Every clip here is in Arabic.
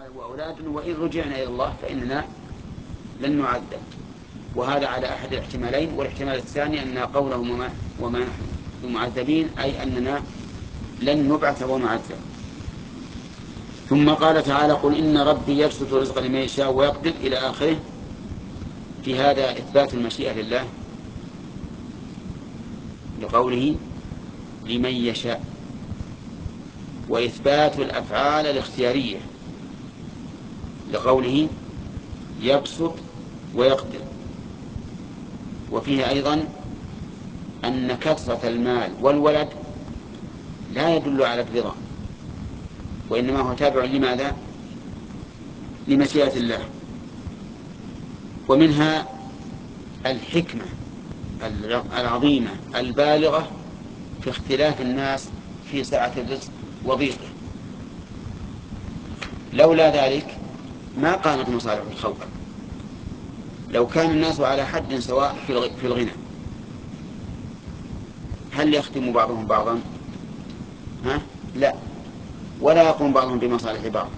وأولاد وإن رجعنا إلى الله فإننا لن نعذب. وهذا على أحد الاحتمالين. والاحتمال الثاني أن قولهم وما نحن بمعذبين أي أننا لن نبعث ونعذب. ثم قال تعالى قل إن ربي يبسط الرزق لمن يشاء ويقدر إلى آخره. في هذا إثبات المشيئة لله لقوله لمن يشاء، وإثبات الأفعال الاختيارية لقوله يبسط ويقدر. وفيها أيضا أن كثرة المال والولد لا يدل على الرضا، وإنما هو تابع لماذا؟ لمشيئة الله. ومنها الحكمة العظيمة البالغة في اختلاف الناس في سعة الرزق وضيقه. لولا ذلك ما قامت مصالح الخلق. لو كان الناس على حد سواء في الغنى هل يخدم بعضهم بعضا؟ لا، ولا يقوم بعضهم بمصالح بعض.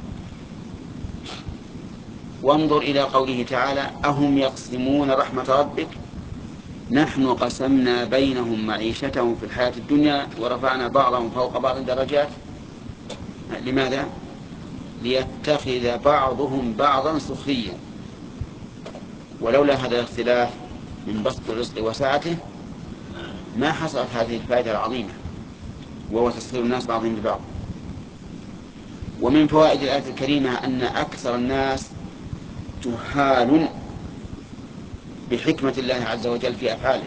وانظر إلى قوله تعالى أهم يقسمون رحمة ربك نحن قسمنا بينهم معيشتهم في الحياة الدنيا ورفعنا بعضهم فوق بعض درجات. لماذا؟ ليتخذ بعضهم بعضا سخريا. ولولا هذا الاختلاف من بسط الرزق وسعته ما حصلت هذه الفائدة العظيمة، وهو تسخير الناس بعضهم ببعض. ومن فوائد الآية الكريمة أن أكثر الناس جهال بحكمة الله عز وجل في أفعاله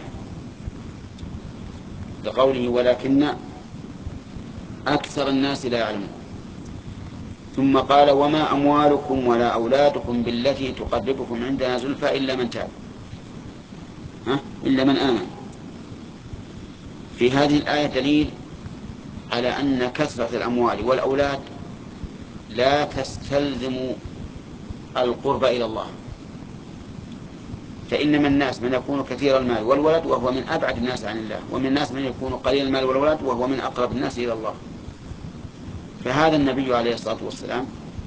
لقوله ولكن أكثر الناس لا يعلمون. ثم قال وما أموالكم ولا أولادكم بالتي تقربكم عندنا زلفى إلا من تاب إلا من آمن. في هذه الآية دليل على أن كثرة الأموال والأولاد لا تستلزم القرب إلى الله. فإنما الناس من يكون كثير المال والولد وهو من أبعد الناس عن الله، ومن الناس من يكون قليل المال والولد وهو من أقرب الناس إلى الله. فهذا النبي عليه الصلاة والسلام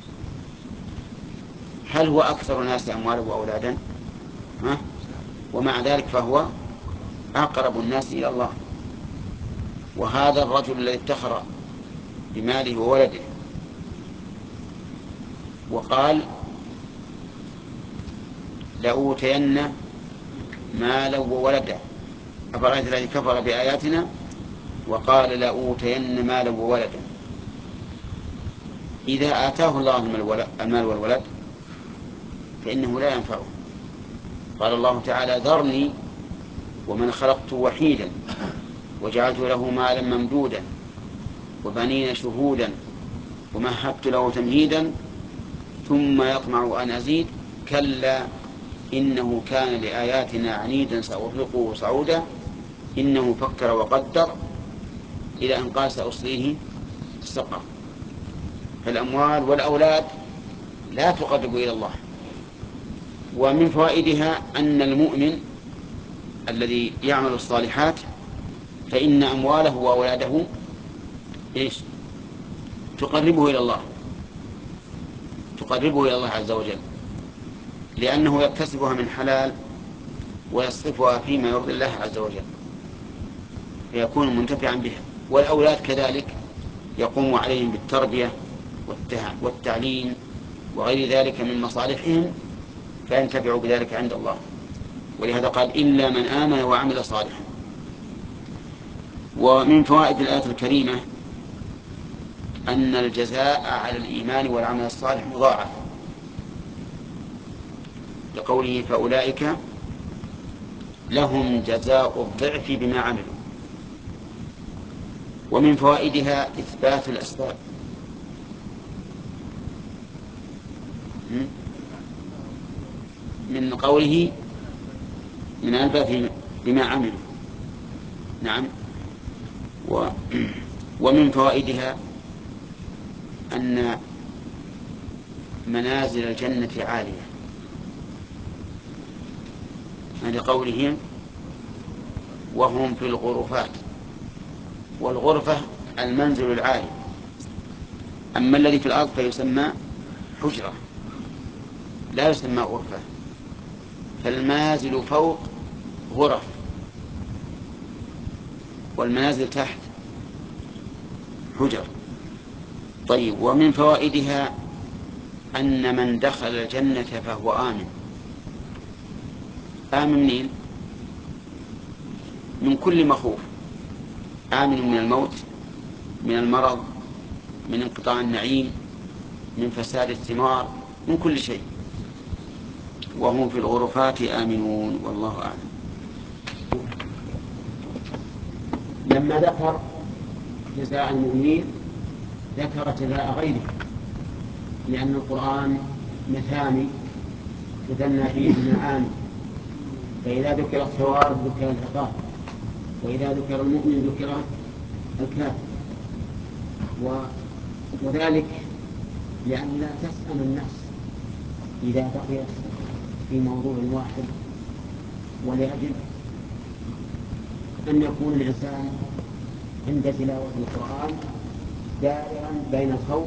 هل هو أكثر الناس أموالا وأولادا؟ ومع ذلك فهو أقرب الناس إلى الله. وهذا الرجل الذي افتخر بماله وولده وقال لأوتين مالا وولدا أفرأيت الذي كفر بآياتنا وقال لأوتين مالا وولدا. إذا آتاه الله المال والولد فإنه لا ينفعه. قال الله تعالى ذرني ومن خلقت وحيدا وجعلت له مالا ممدودا وبنين شهودا ومهدت له تمهيدا ثم يطمع أن أزيد كلا إنه كان لآياتنا عنيدا سأرهقه صعودا إنه فكر وقدر إلى أن قال سأصليه السقر. فالأموال والأولاد لا تقرب إلى الله. ومن فوائدها أن المؤمن الذي يعمل الصالحات فإن أمواله وأولاده تقربه إلى الله، تقربه إلى الله عز وجل، لأنه يكتسبها من حلال ويصرفها فيما يرضي الله عز وجل فيكون منتفعا بها. والأولاد كذلك يقوم عليهم بالتربية والتعليم وغير ذلك من مصالحهم فينتفع بذلك عند الله. ولهذا قال إلا من آمن وعمل صالحا. ومن فوائد الآية الكريمة أن الجزاء على الإيمان والعمل الصالح مضاعف لقوله فأولئك لهم جزاء الضعف بما عملوا. ومن فوائدها إثبات الأسباب من قوله من ألبى بما عملوا. نعم. ومن فوائدها أن منازل الجنة عالية لقولهم وهم في الغرفات. والغرفة المنزل العالي، أما الذي في الأرض فيسمى حجرة لا يسمى غرفة، فالمنازل فوق غرف والمنازل تحت حجر. طيب، ومن فوائدها أن من دخل الجنة فهو آمن. آمن منين؟ من كل مخوف، آمن من الموت، من المرض، من انقطاع النعيم، من فساد الثمار، من كل شيء، وهم في الغرفات آمنون. والله أعلم. لما ذكر جزاء المؤمنين ذكر جزاء غيره، لأن القرآن مثاني مثنى فيه بمعاني، فإذا ذكر الثواب ذكر العقاب، وإذا ذكر المؤمن ذكر الكافر. وذلك لأن لا تسأم النفس إذا بقيت في موضوع واحد، ولأجل أن يكون الإنسان عند تلاوة القرآن دائرا بين الخوف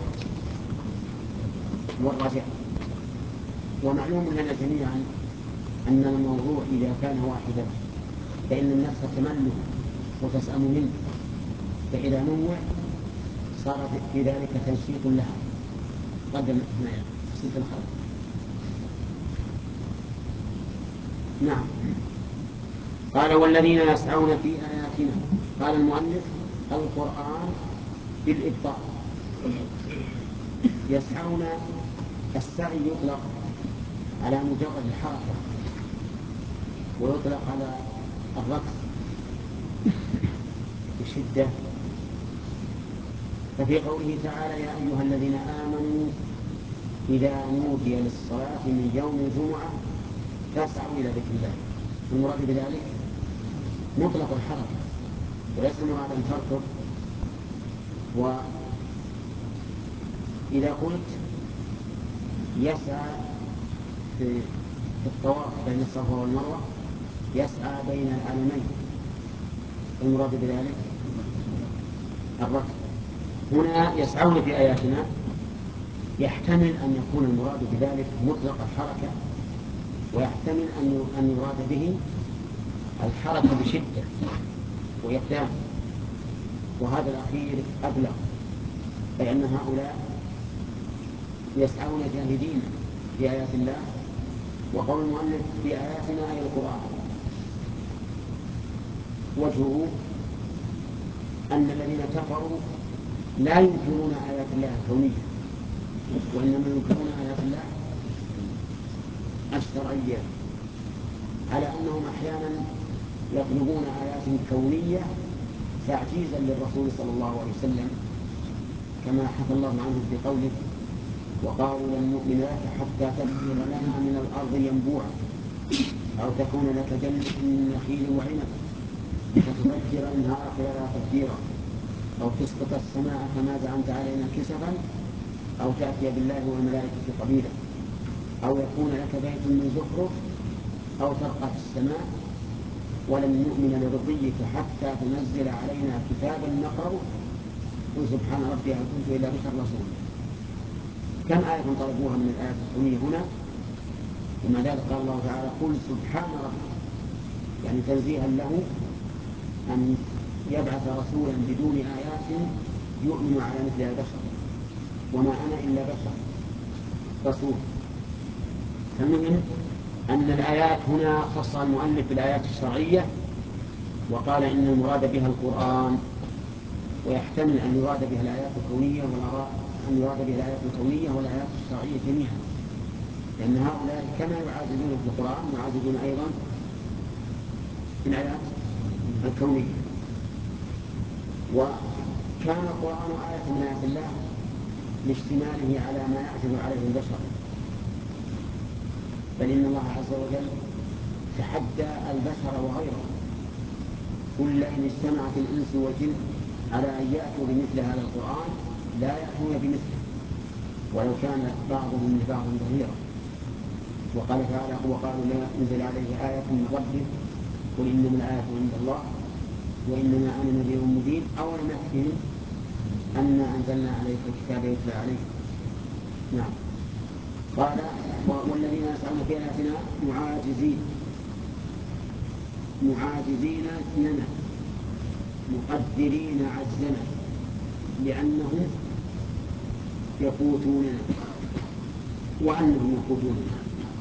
والرجاء. ومعلوم لنا جميعا أن الموضوع إذا كان واحدا فإن النفس تمل وتسأم منه، فإذا نوع صار في ذلك تنشيط لها قدم تنشيط الخلق. نعم. قال والذين يسعون في آياتنا. قال المؤلف القرآن بالإبطاء. يسعون، السعي يطلق على مجرد الحركة ويطلق على الرقص بشدة. ففي قوله تعالى يا أيها الذين آمنوا إذا نودي للصلاة من يوم الجمعة فاسعوا إلى ذكر الله، المراد بذلك مطلق الحركة وليس المراد أن تركض. وإذا قلت يسعى في الطواف بين الصفا والمروة يسعى بين العلمين، المراد بذلك الركض. هنا يسعون في آياتنا يحتمل أن يكون المراد بذلك مطلق الحركة، ويحتمل أن يراد به الحركة بشدة وإقدام، وهذا الأخير أبلغ، أي أن هؤلاء يسعون جاهدين في آيات الله. وقول المؤلف في آياتنا أي القرآن، وجهه أن الذين كفروا لا ينكرون آيات الله الكونية، وإنما ينكرون آيات الله الشرعية، على أنهم أحيانا يطلبون آيات كونية تعجيزا للرسول صلى الله عليه وسلم، كما حكى الله عنه في قوله وقالوا لن نؤمن لك حتى تفجر لنا من الأرض ينبوعا أو تكون لك جنة من نخيل وعنب فتفجر الأنهار خلالها تفجيرا أو تسقط السماء كما زعمت علينا كسفا أو تأتي بالله والملائكة قبيلا أو يكون لك بيت من زخرف أو ترقى في السماء ولن نؤمن لرقيك حتى تنزل علينا كتابا نقرأه قل سبحان ربي هل كنت إلا بشر رسول. كم آية طلبوها من الآيات الكونية هنا؟ ومع ذلك قال الله تعالى قل سبحان ربي، يعني تنزيها له أن يبعث رسولا بدون آيات يؤمن على مثل البشر، وما أنا إلا بشر رسول. فالمهم أن الآيات هنا خص المؤلف بالآيات الشرعية وقال إن المراد بها القرآن، ويحتمل أن يراد بها الآيات الكونية أن يراد بها الآيات الكونية والآيات الشرعية جميعا، لأن هؤلاء كما يعاذبون في القرآن يعاذبون أيضا في الآيات الكونية. وكان القرآن آية من آيات الله لاشتماله على ما يعجز عليه البشر، بل إن الله عز وجل تحدى البشر وغيرهم قل إن اجتمعت الإنس والجن على أن يأتوا بمثل هذا القرآن لا يأتون بمثله ولو كان بعضهم لبعض ظهيرا. وقال تعالى وقالوا لا أنزل عليه آية من ربه قل إنما الآية عند الله وإنما أنا نذير مبين أولم يكفهم أنا أنزلنا عليك الكتاب يتلى عليه. نعم. قال والذين يسعون في آياتنا معاجزين لنا مقدرين عجزنا لأنهم يفوتوننا وأنهم يفوتوننا.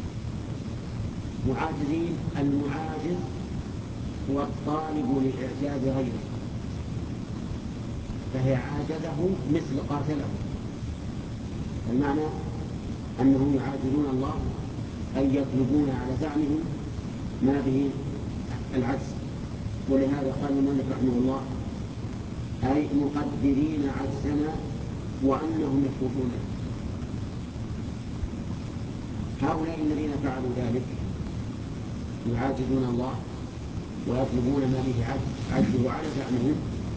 معاجزين، المعاجز هو الطالب لإعجاز غيره، فهي عاجزه مثل قاتله. المعنى أنهم يعاجزون الله أي يطلبون على زعمهم ما به العجز. ولهذا قال المؤلف رحمه الله أي مقدرين عجزنا وأنهم يفوتوننا. هؤلاء الذين فعلوا ذلك يعاجزون الله ويطلبون ما به عجزه على زعمهم،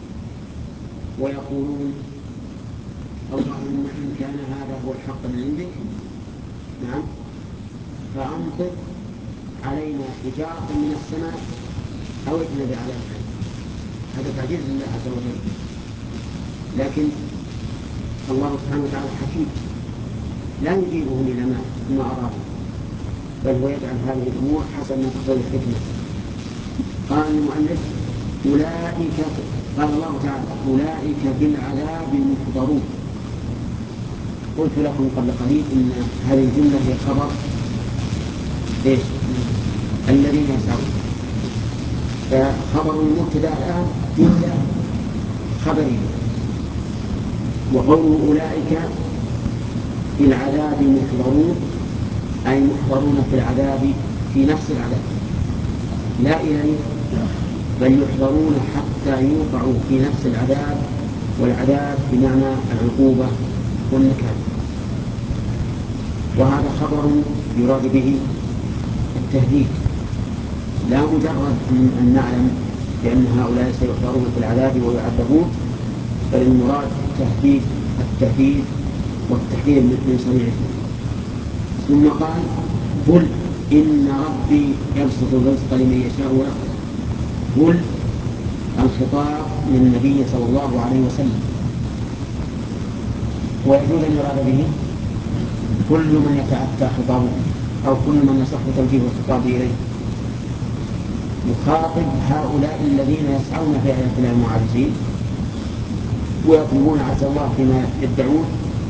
ويقولون اللهم إن كان هذا هو الحق من عندك نعم فأمطر علينا حجارة من السماء أو ائتنا بعذاب أليم. هذا تعجيز لله عز وجل، لكن الله سبحانه وتعالى حكيم لا يجيبهم إلى ما أرادوا، بل هو يجعل هذه الأمور حسب ما تقتضي الحكمة. قال المؤلف أولئك، قال الله تعالى أولئك بالعذاب محضرون. قلت لكم قبل قليل إن هذه الجملة هي خبر إيش؟ الذين يسعون. فخبر المبتدأ الآن جملة خبرية، وقوله أولئك بالعذاب محضرون أي محضرون في العذاب في نفس العذاب لا إليه، بل يحضرون حتى يوقعوا في نفس العذاب، والعذاب بمعنى العقوبة والنكال. وهذا خبر يراد به التهديد، لا مجرد أن نعلم بأن هؤلاء سيحضرون في العذاب ويعذبون، بل المراد التهديد والتحذير من صنيعهم. ثم قال قل إن ربي يبسط الرزق لمن يشاء ويقدر. قل الخطاب للنبي صلى الله عليه وسلم، ويجوز أن يراد به كل من يتأتى خطابه أو كل من يصح توجيه الخطاب إليه، يخاطب هؤلاء الذين يسعون في آيات الله المعاجزين ويطلبون عز الله فيما يدعون.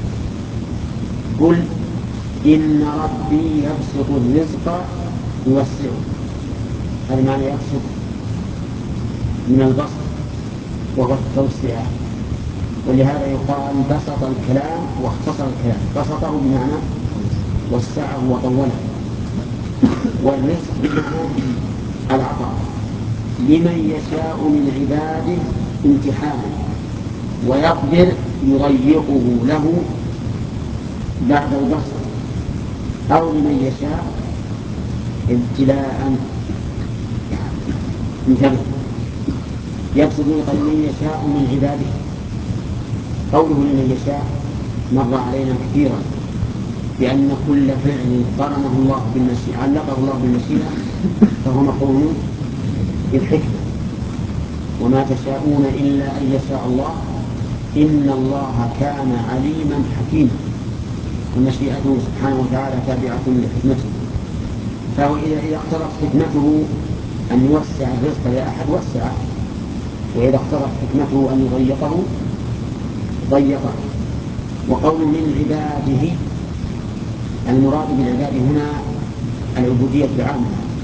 قل إن ربي يبسط الرزق يوسعه. هذا معنى يبسط من البسط وهو التوسعة، ولهذا يقال بسط الكلام واختصر الكلام. بسطه بمعنى وسعه وطوله، والرزق بمعنى العطاء لمن يشاء من عباده امتحانا، ويقدر يضيقه له بعد البسط، أو لمن يشاء ابتلاء. انتبه، يقصد لمن يشاء من عباده. قوله لمن يشاء مر علينا كثيرا، لأن كل فعل قرنه الله بالمشيئة علقه الله بالمشيئة فهو مقرون بالحكمة. وما تشاءون إلا أن يشاء الله إن الله كان عليما حكيما. ومشيئته سبحانه وتعالى تابعة لحكمته، فهو إذا اقتضت حكمته أن يوسع الرزق لأحد وسعه، وإذا اقتضت حكمته أن يضيقه ضيقه. وقول من عباده، المراد بالعباد هنا العبودية العامة،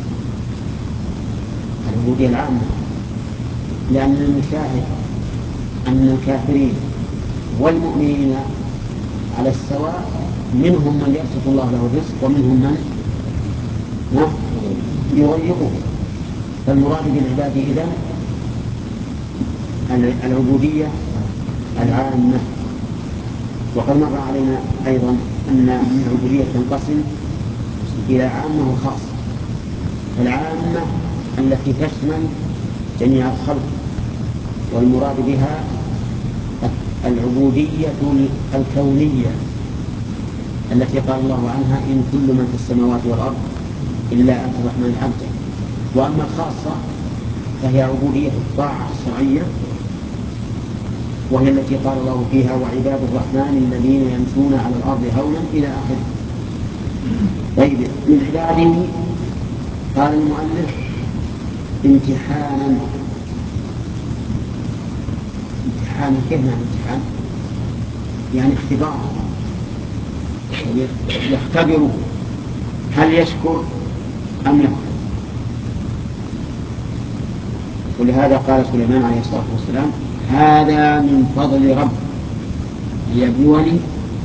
العبودية العامة، لأن المشاهد أن الكافرين والمؤمنين على السواء، منهم من يبسط الله له الرزق ومنهم من يضيقه. فالمراد بالعباد إذن العبودية العامة. وقد مر علينا أيضا أن العبودية تنقسم إلى عامة وخاصة. العامة التي تشمل جميع الخلق، والمراد بها العبودية الكونية التي قال الله عنها إن كل من في السماوات والأرض إلا آتي الرحمن عبدا. وأما الخاصة فهي عبودية الطاعة الشرعية، وهي التي قال الله فيها وعباد الرحمن الذين يمشون على الأرض هونا إلى آخره. طيب من عباده قال المؤلف امتحانا. امتحانا كيف معنى امتحان؟ يعني اختبار، يختبره هل يشكر أم يكفر. ولهذا قال سليمان عليه الصلاة والسلام هذا من فضل ربي ليبلوني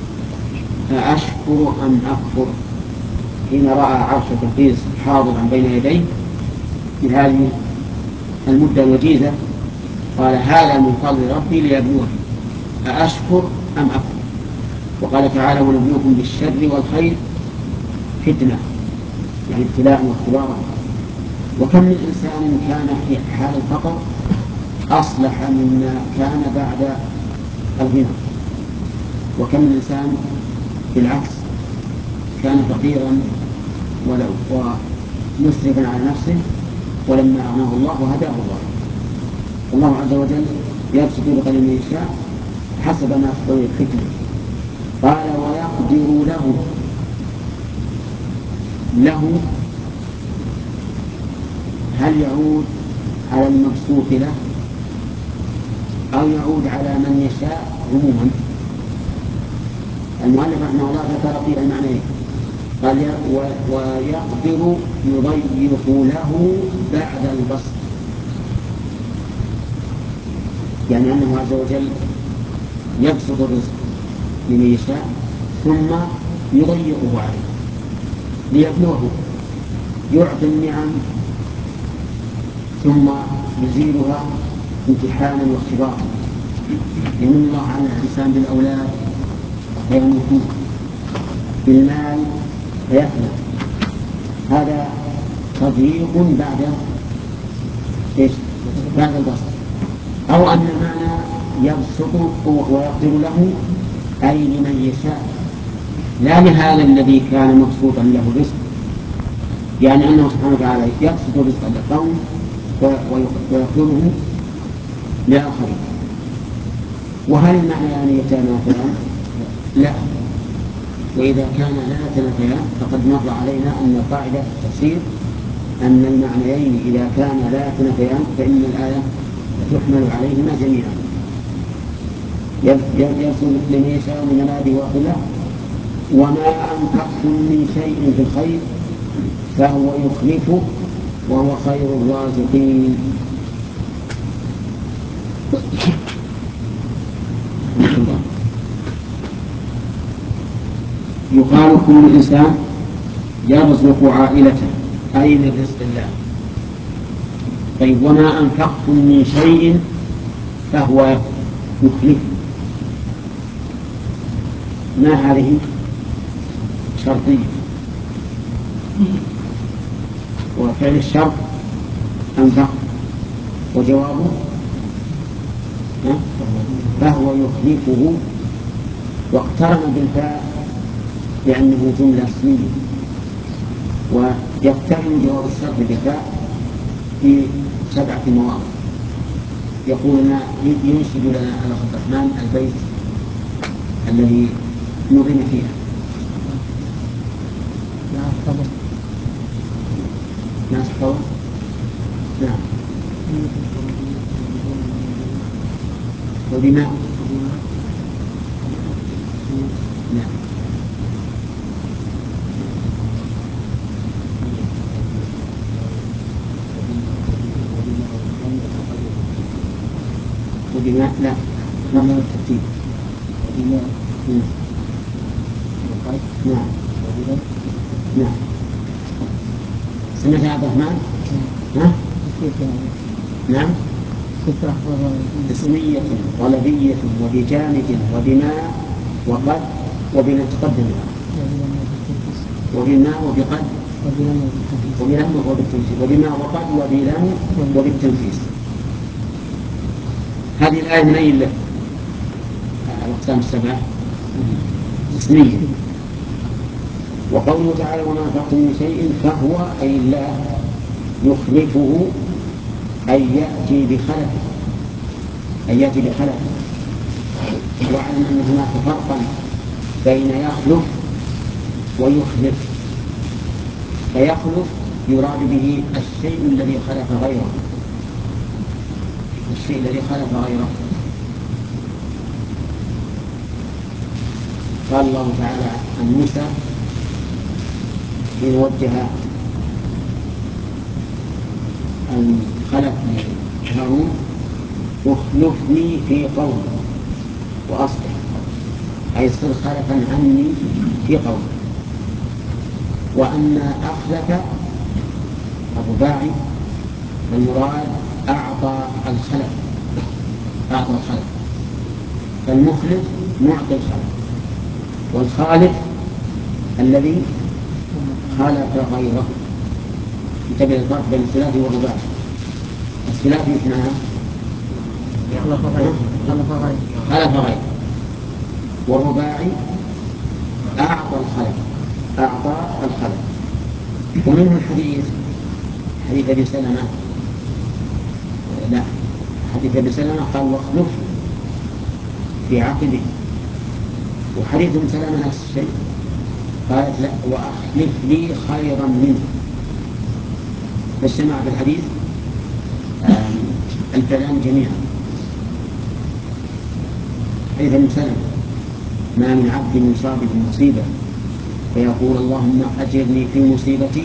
أأشكر أم أكفر، حين رأى عرش بلقيس حاضرا بين يديه في هذه المدة الوجيزة قال هذا من فضل ربي ليبلوني أأشكر أم أكفر. وقال تعالى ونبلوكم بالشر والخير فتنة، يعني ابتلاء واختبارا. وكم من إنسان كان في حال الفقر أصلح مما كان بعد الغنى، وكم من إنسان بالعكس كان فقيرا ومسرفا على نفسه ولما أغناه الله هداه الله. الله عز وجل يبسط رزقه لمن يشاء حسب ما تقتضي الحكمة. قال ويقدر له هل يعود على المبسوط له أو يعود على من يشاء عموما؟ المؤلف رحمه الله ذكر في المعنيين، قال ويقدر يضيق له بعد البسط، يعني أنه عز وجل يبسط الرزق لمن يشاء ثم يضيقه عليه ليبلوه، يعطي النعم ثم يزيلها امتحانا واختبارا. يمن الله على الإنسان بالأولاد فيموتون، بالمال فيفنى، هذا تضييق بعد البسط. أو أن المعنى يبسط ويقدر له أي لمن يشاء لا لهذا الذي كان مبسوطا له الرزق، يعني أنه سبحانه وتعالى يبسط الرزق للقوم ويقدره لآخرين. وهل المعنى يعني يتنافيان؟ لا. وإذا كان لا يتنافيان فقد مر علينا أن قاعدة التفسير أن المعنيين إذا كان لا يتنافيان فإن الآية تحمل عليهما جميعا. يبسط لمن يشاء من عباده ويقدر وما أنفقتم من شيء في الخير فهو يخلفه وهو خير الرازقين. يقال كل إنسان يرزق عائلته أي من رزق الله. طيب وما أنفقتم من شيء فهو يخلفه، ما هذه شرطية، وفعل الشرط أنفق وجوابه فهو يخلفه، واقترن بالفاء لأنه جملة اسمية، ويقترن جواب الشرط بالفاء في 7 مواضع. يقول ينشد لنا الأخ عبد الرحمن البيت الذي نظم فيها. ناس قول نعم وبما نعم وبما لا ما هو الترتيب نعم نعم سمعت يا عبد الرحمن؟ نعم اسمية طلبية وبجانب وبما وقد وبما تقدم وبما وبقد وبلم وبالتنفيذ وبما وقد وبلم وبالتنفيذ. هذه الآية من أي الأقسام 7 اسمية. وقوله تعالى وما أنفقتم من شيء فهو أي الله يخلفه أي يأتي بخلفه. واعلم أن هناك فرقا بين يخلف ويخلف. فيخلف يراد به الشيء الذي خلف غيره، الشيء الذي خلف غيره. قال الله تعالى عن موسى حين وجه الخلف هارون: اخلفني في قومي وأصلح، أي صر خلفا عني في قومي. وأما أخلف الرباعي المراد أعطى الخلف، أعطى الخلف، فالمخلف معطي الخلف، والخالف الذي خالف غيره. انتبه الفرق بين الثلاثي والرباعي. الثلاثي ايش معناه؟ خالف غيره، والرباعي أعطى الخلف، أعطى الخلف. ومنه الحديث، حديث أبي سلمة، لا، حديث أبي سلمة قال: واخلف في عقبه. وحديث ابن سلمة نفس الشيء، قالت: لا، وأخلف لي خيرا منه. فاجتمع في الحديث الكلام جميعا. حديث ابن سلمة: ما من عبد يصاب بمصيبة فيقول اللهم أجرني في مصيبتي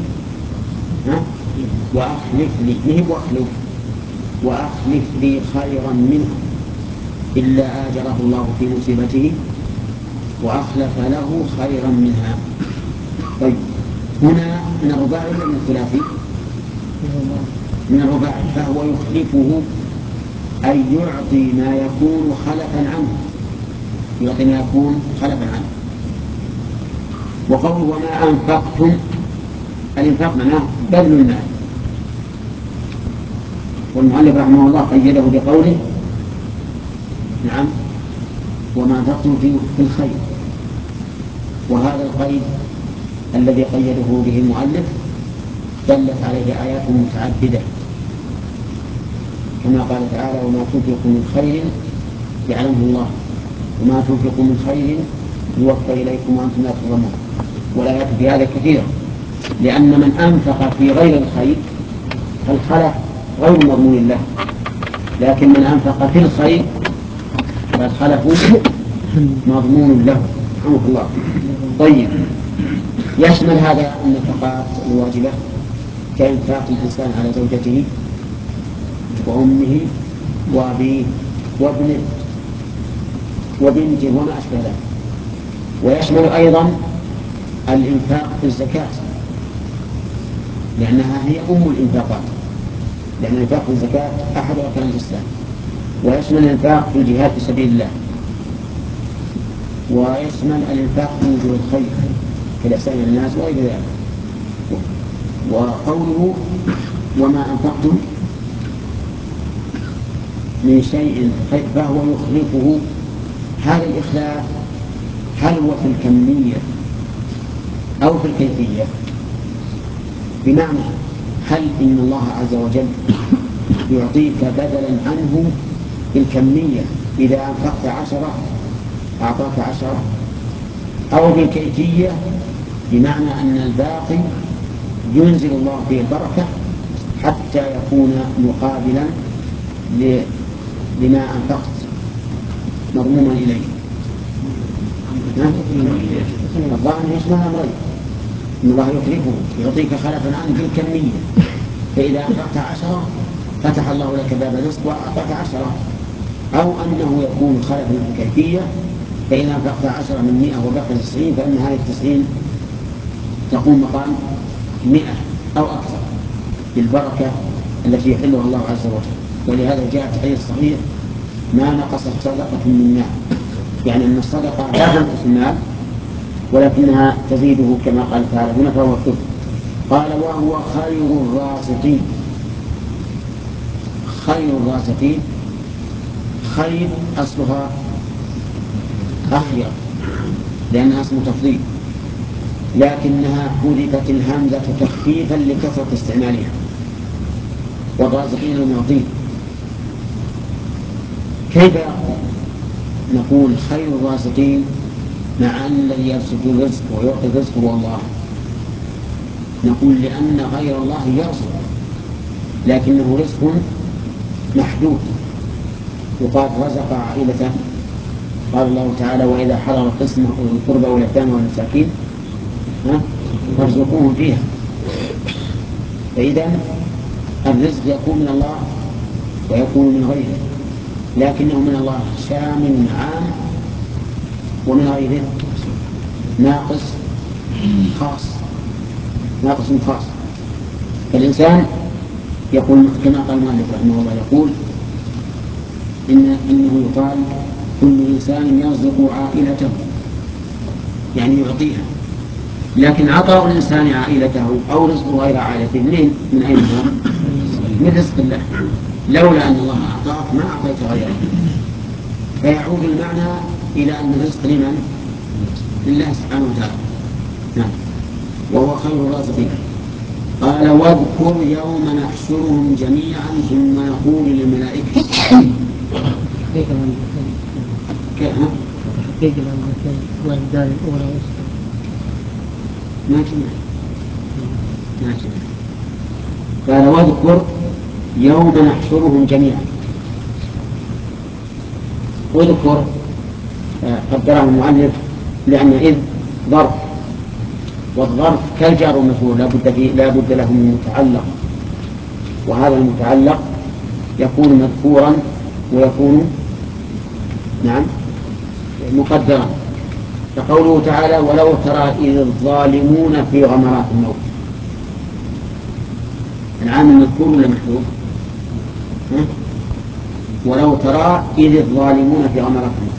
وأخلف لي، مهب وأخلف، وأخلف لي خيرا منه، إلا آجره الله في مصيبته وأخلف له خيرا منها. طيب، هنا من الرباعي ولا من الثلاثي؟ من الرباعي، فهو يخلفه أي يعطي ما يكون خلفا عنه، يعطي ما يكون خلفا عنه. وقوله وما أنفقتم، الإنفاق معناه بذل المال، والمؤلف رحمه الله قيده بقوله: نعم، وما أنفقتم في الخير. وهذا القيد الذي قيده به المؤلف دلت عليه آيات متعددة، كما قال تعالى: وما تنفقوا من خير يعلمه الله وما تنفقوا من خير يوفى إليكم وأنتم لا تظلمون. والآيات في هذا كثيرة، لأن من أنفق في غير الخير فالخلف غير مضمون له، لكن من أنفق في الخير فالخلف مضمون له. رحمه الله. طيب، يشمل هذا النفقات الواجبة كإنفاق الإنسان على زوجته وأمه وأبيه وابنه وبنته وما أشبه ذلك. ويشمل أيضا الإنفاق في الزكاة، لأنها هي أم الإنفاقات، لأن الإنفاق في الزكاة أحد أركان الإسلام. ويشمل الإنفاق في الجهاد في سبيل الله، ويشمل الإنفاق في وجوه الخير كالإحسان الناس وغير ذلك. وقوله وما أنفقتم من شيء فهو يخلفه، هذا الإخلاف هل هو في الكمية أو في الكيفية؟ بمعنى هل إن الله عز وجل يعطيك بدلا عنه بالكمية، إذا أنفقت 10 أعطاك 10، أو بالكيفية بمعنى أن الباقي ينزل الله فيه البركة حتى يكون مقابلا لما أنفقت مضموما إليه. الظاهر يشمل أمرين: إن الله يخلفه يعطيك خلفا عنه بالكمية، فإذا أنفقت 10 فتح الله لك باب الرزق وأعطاك 10، أو أنه يكون خلفا في الكيفية، فإذا أنفقت 10 من 100 وبقي 90 فإن هذه 90 تقوم مقام 100 أو أكثر بالبركة التي يحلها الله عز وجل. ولهذا جاء في الحديث الصحيح: ما نقصت صدقة من مال، يعني أن الصدقة لا تنقص المال ولكنها تزيده، كما قال تعالى هنا فهو الثلث. قال: وهو خير الرازقين. خير الرازقين، خير أصلها أخير لأنها اسم تفضيل، لكنها حذفت الهمزة تخفيفا لكثرة استعمالها، والرازقين المعطين. كيف نقول خير الرازقين مع أن الذي يرزق الرزق ويعطي الرزق هو الله؟ نقول لأن غير الله يرزق لكنه رزق محدود. وقد رزق عائلته، قال الله تعالى: وإذا حضر القسمة أولو القربى واليتامى والمساكين فارزقوهم فيها. فإذا الرزق يكون من الله ويكون من غيره، لكنه من الله شامل عام، ومن غيره ناقص خاص. فالإنسان يقول كما قال مالك رحمه الله، يقول إنه يقال كل إنسان يرزق عائلته، يعني يعطيها، لكن عطاء الإنسان عائلته أو رزقه غير عائلته من أين هو؟ من رزق الله. لولا أن الله أعطاك ما أعطيت غيره. فيعود المعنى إلى أن الرزق لمن؟ لله سبحانه وتعالى. نعم. وهو خير الرازقين. قال: واذكر يوم نحشرهم جميعا ثم نقول للملائكة قال: واذكر يوم نحشرهم جميعا. واذكر قدره المؤلف لأن إذ ظرف، والظرف كالجار والمجرور لا بد له من متعلق، وهذا المتعلق يكون مذكورا ويكون مقدرا. فقوله تعالى: ولو ترى إذ الظالمون في غمرات الموت، العامل مذكور ولا محذوف؟ ولو ترى إذ الظالمون في غمرات الموت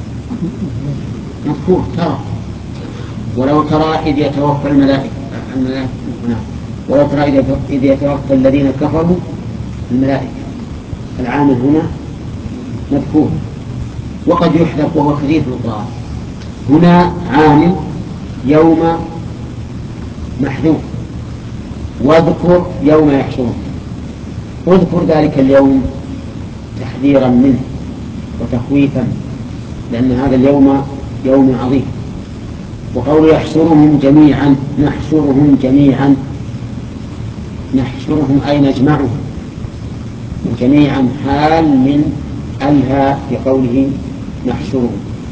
مذكور ترى. ولو ترى إذ يتوفى الملائكة ولو ترى إذ يتوفى الذين كفروا الملائكة، العامل هنا مذكور، وقد يحذف وهو كثير في القرآن. هنا عامل يوم محذوف. واذكر يوم يحشرون، اذكر ذلك اليوم تحذيرا منه وتخويفا، لأن هذا اليوم يوم عظيم. وقول يحشرهم جميعا، نحشرهم جميعا، نحشرهم أي نجمعهم، وجميعا حال من ألها في قوله نحشرهم.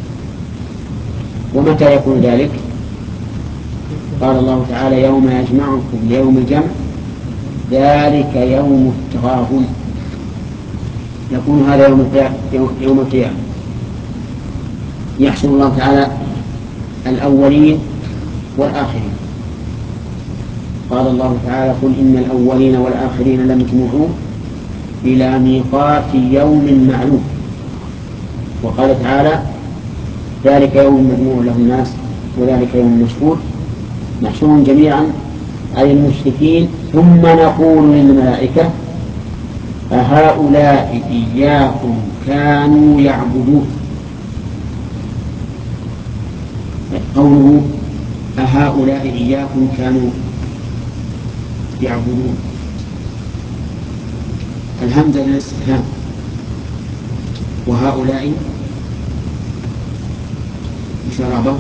ومتى يكون ذلك؟ قال الله تعالى: يوم يجمعكم ليوم الجمع ذلك يوم التغابن. يكون هذا يوم القيامة. يحشر الله تعالى الأولين والآخرين. قال الله تعالى: قل إن الأولين والآخرين لمجموعون إلى ميقات يوم معلوم. وقال تعالى: ذلك يوم مجموع له الناس وذلك يوم مشهور. نحشرهم جميعا أي المشركين، ثم نقول للملائكة: أهؤلاء إياكم كانوا يعبدون. قوله أهؤلاء إياكم كانوا يعبدون، الهمزة للاستفهام، وهؤلاء شرابه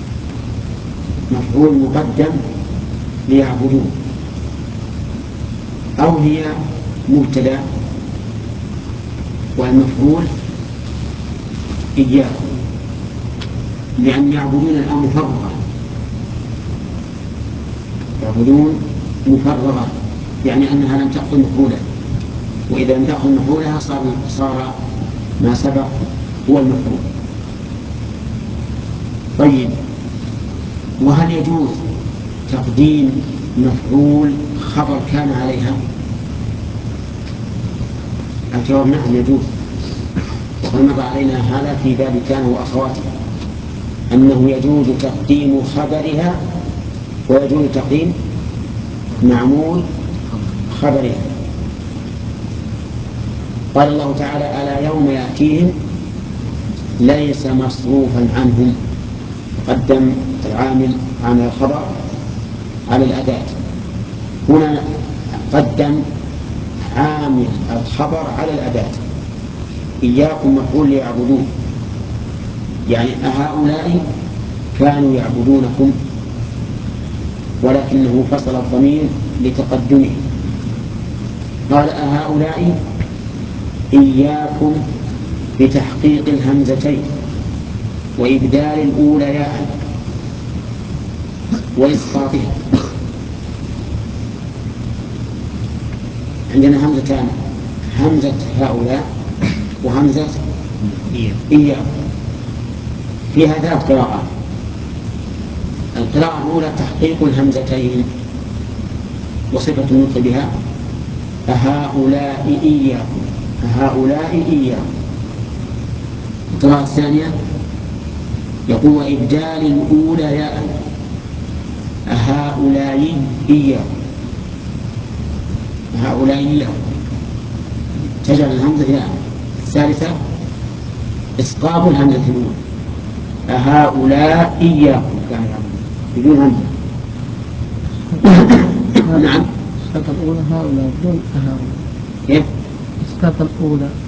مفعول مقدم ليعبدون، أو هي مبتدأ والمفعول إياكم، لأن يعبدون الآن مفرغة، يعبدون مفرغة يعني أنها لم تأخذ مفعولها، وإذا لم تأخذ مفعولها صار ما سبق هو المفعول. طيب، وهل يجوز تقديم مفعول خبر كان عليها؟ الجواب نعم يجوز، وقد مر علينا هذا في باب كان وأخواتها، أنه يجوز تقديم خبرها ويجوز تقديم معمول خبرها. قال الله تعالى: ألا يوم يأتيهم ليس مصروفا عنهم. قدم العامل عن الخبر على الأداة. هنا قدم عامل الخبر على الأداة. إياكم مفعول ليعبدون، يعني أهؤلاء كانوا يعبدونكم. ولكنه فصل الضمير لتقدمه. قال أهؤلاء إياكم بتحقيق الهمزتين وإبدال الأولى ياء وإسقاطها. عندنا همزتان، همزة هؤلاء وهمزة إياكم، فيها 3 قراءات. القراءة الأولى تحقيق الهمزتين وصفة النطق بها أهؤلاء إياكم، أهؤلاء إياكم. القراءة الثانية يقول وإبدال الأولى ياء أهؤلاء إياكم، أهؤلاء إياكم، تجعل الهمزة ياء. الثالثة إسقاط الهمزة الأولى أهؤلاء إياكم، يعني بدون همزة. نعم. إسقاط الأولى هؤلاء بدون هؤلاء. كيف؟ إسقاط الأولى